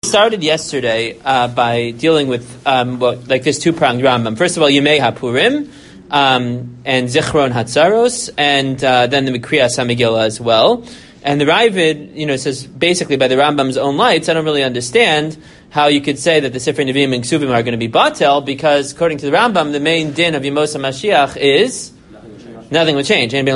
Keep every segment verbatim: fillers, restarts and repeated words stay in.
Started yesterday uh, by dealing with um, well, like this two-pronged Rambam. First of all, Yemei HaPurim um, and Zichron Hatzaros, and uh, then the Mikriyas HaMegillah as well. And the Ravid, you know, says basically by the Rambam's own lights, I don't really understand how you could say that the Sifrei Nevi'im and Ksuvim are going to be batel, because according to the Rambam, the main din of Yemos HaMashiach is nothing will change. The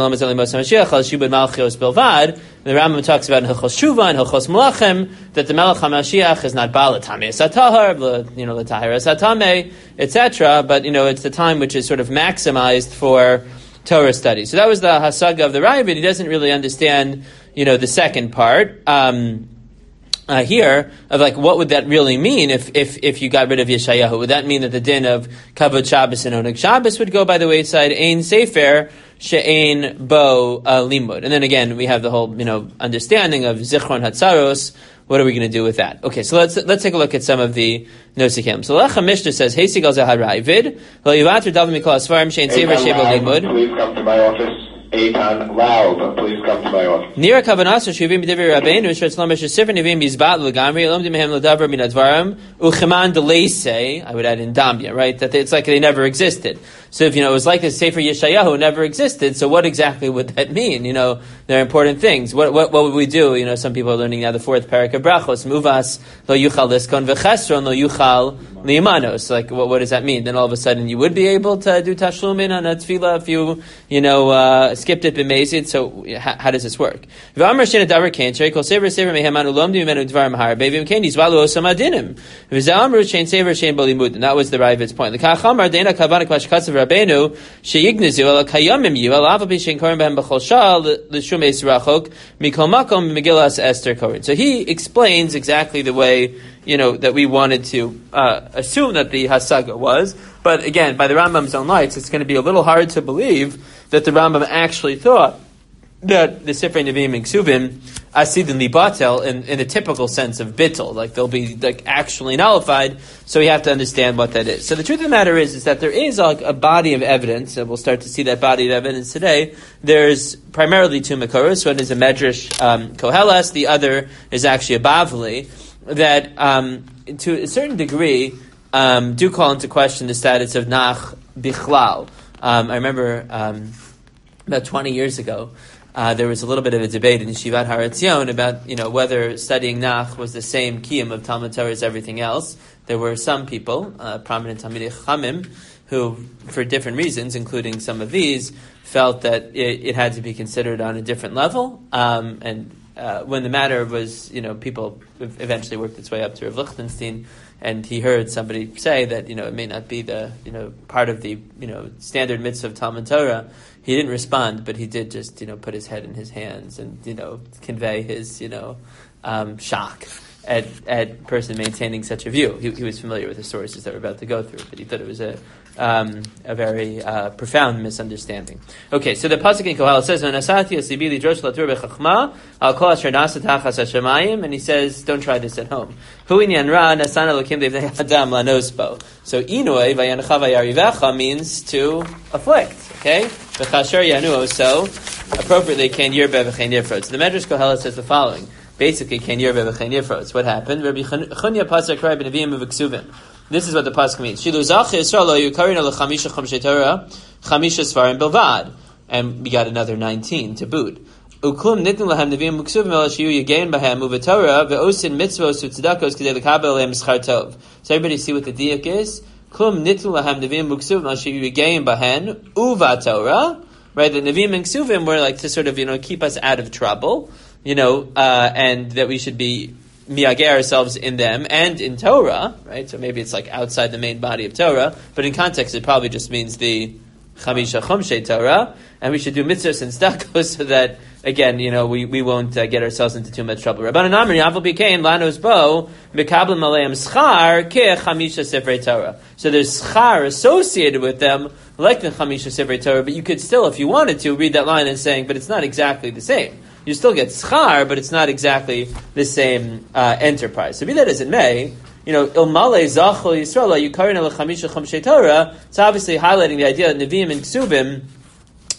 Rambam talks about in Hilchos Shuvah and Hilchos Melachim that the Melech HaMashiach is not Baal L'Tamei Satahar, you know, L'Tahir Satamei, et cetera. But you know, it's the time which is sort of maximized for Torah study. So that was the Hasaga of the Ravid. He doesn't really understand, you know, the second part. Um, Uh, here, of like, what would that really mean if, if, if you got rid of Yeshayahu? Would that mean that the din of Kavod Shabbos and Oneg Shabbos would go by the wayside? Ein Sefer, She'ein Bo uh, Limud. And then again, we have the whole, you know, understanding of Zichron Hatzaros. What are we going to do with that? Okay, so let's let's take a look at some of the Nosikim. So Lecha Mishnah says, Hey Sigal Zahar Ravid, Lo Yivater David Mikol Asfarim, She'ein Sefer, She'ein Bo Limud. Please come to my office. Eitan Loud, please come to my office. Nira Kavanas Shuvim B'Divrei Rabbeinu Shretzlam B'Shesifr Nevim Yizbat L'Gamri Elom Dimehem L'Davar Min Advarim Ucheman D'Leisei. I would add in Dambia, right? That it's like they never existed. So if you know it was like the Sefer Yeshayahu never existed, so what exactly would that mean? You know, they're important things. What what what would we do? You know, some people are learning now the fourth parak of Brachos Muvas Lo Yuchal Liskon V'Chesron Lo Yuchal Limanos. Like what what does that mean? Then all of a sudden you would be able to do Tashlumin on a tefillah if you you know. Uh, skipped it b'mezid, so how, how does this work? That was the Ravid's point. So he explains exactly the way, you know, that we wanted to uh, assume that the Hasaga was, but again, by the Rambam's own lights, it's going to be a little hard to believe that the Rambam actually thought that the Sifrei Nevi'im and Ksuvim asidin libatel in, in the typical sense of bittul, like they'll be like actually nullified. So we have to understand what that is. So the truth of the matter is, is that there is like a body of evidence, and we'll start to see that body of evidence today. There's primarily two makoros. One is a Medrash um, Koheles, the other is actually a Bavli, that um, to a certain degree um, do call into question the status of Nach Bichlal. Um, I remember um, about twenty years ago, uh, there was a little bit of a debate in Yeshivat Har Etzion about, you know, whether studying Nach was the same kiyum of Talmud Torah as everything else. There were some people, uh, prominent Talmidei Chachamim, who, for different reasons, including some of these, felt that it, it had to be considered on a different level. Um, and uh, when the matter was, you know, people eventually worked its way up to Rav Lichtenstein, and he heard somebody say that, you know, it may not be the, you know, part of the, you know, standard mitzvah of Talmud Torah. He didn't respond, but he did just, you know, put his head in his hands and, you know, convey his, you know, um, shock at at person maintaining such a view. He, he was familiar with the sources that we're about to go through, but he thought it was a um, a very uh, profound misunderstanding. Okay, so the pasuk in Koheles says, "V'nasati asibili drosh latur bechachma al kol asher nasa tachas hashamayim," and he says, "Don't try this at home." Hu inyan ra nasana lokim devnei adam lanospo. So inoi vayancha vayarivecha means to afflict. Okay, v'chasher yanuo. So appropriately, ken yirbe v'chein yifrod. So the Medrash Koheles says the following. Basically, ken yirbe v'chein yifrod. What happened? Rabbi Chunya pasuk cry b'neviim v'ksuvim. This is what the pasuk means. Shilu zach Yisrael lo yukarina l'chamisha chamisha Torah chamisha svarim bilvad, and we got another nineteen to boot. Uklum nitnu lahem neviim v'ksuvim el shiyu yigein bahem u'v'torah ve'osin mitzvos u'tzedakos k'dei l'kabel lehem schar tov. So everybody see what the diak is? Klum nitnu lahem neviim v'ksuvim el shiyu yigein bahen u'v'torah. Right, the neviim and ksuvim were like to sort of, you know, keep us out of trouble. You know, uh, and that we should be miyageh ourselves in them and in Torah, right? So maybe it's like outside the main body of Torah, but in context it probably just means the Chamisha Chumshei Torah, and we should do mitzvahs and stakos so that, again, you know, we, we won't uh, get ourselves into too much trouble. Rabbanan Amar Yavel Bikein Lanos Bo Mekablim Aleim Schar Ke Chamisha Sifrei Torah. So there's schar associated with them, like the Chamisha Sifrei Torah, but you could still, if you wanted to, read that line and saying, but it's not exactly the same. You still get schar, but it's not exactly the same uh, enterprise. So be that as it may, you know, ilmale zachol Yisrael yukarin al chamisha chamishay Torah. It's obviously highlighting the idea that neviim and ksubim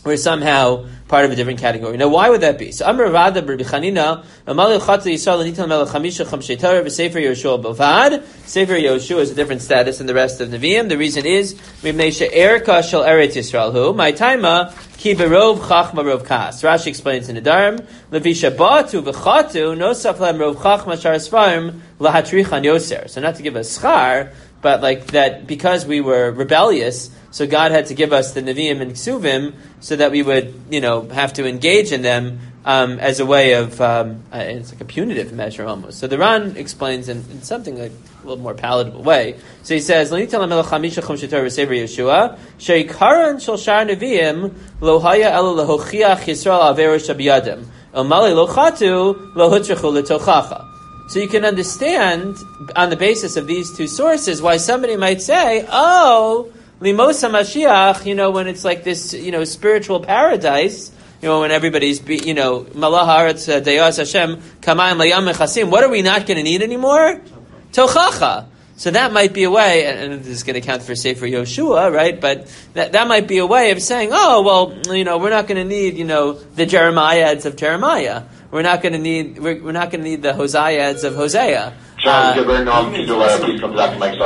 we're somehow part of a different category. Now, why would that be? So, Amar Rada Rabbi Chanina, Amalei Chatzi Yisrael Nitan Melech Chamisha Chamshei Torah v'Sefer Yoshua Bavad. Sefer Yoshua is a different status than the rest of Nevi'im. The reason is Mipnei she'erka shel Eretz Yisrael hu my taima ki berov chachma rov kas. Rashi explains in the Dharm levi shabatu v'chatu nosaf lem rov chachma shar sfarim lahatrichan yoser. So, not to give a schar, but like that because we were rebellious. So God had to give us the Nevi'im and Ksuvim so that we would, you know, have to engage in them um, as a way of, um, uh, it's like a punitive measure almost. So the Ran explains in, in something like a little more palatable way. So he says, L'nitel HaMelech Chamisha Chum Shetor V'Sever Yeshua, She'ikaran Shel Shar Nevi'im Lo Haya Elo Lehochiach Yisrael Averu Shabiyadim El Mali Lo Chatu Lo Hutrachu L'Tochacha. So you can understand on the basis of these two sources why somebody might say, oh, Limos HaMashiach, you know, when it's like this, you know, spiritual paradise, you know, when everybody's, be, you know, Malach Haaretz Deyas Hashem, Kamayim Layam Mechasim, what are we not going to need anymore? Tochacha. So that might be a way, and this is going to count for Sefer Yoshua, right? But that that might be a way of saying, oh, well, you know, we're not going to need, you know, the Jeremiads of Jeremiah. We're not going to need, we're, we're not going to need the Hoseads of Hosea. John, uh,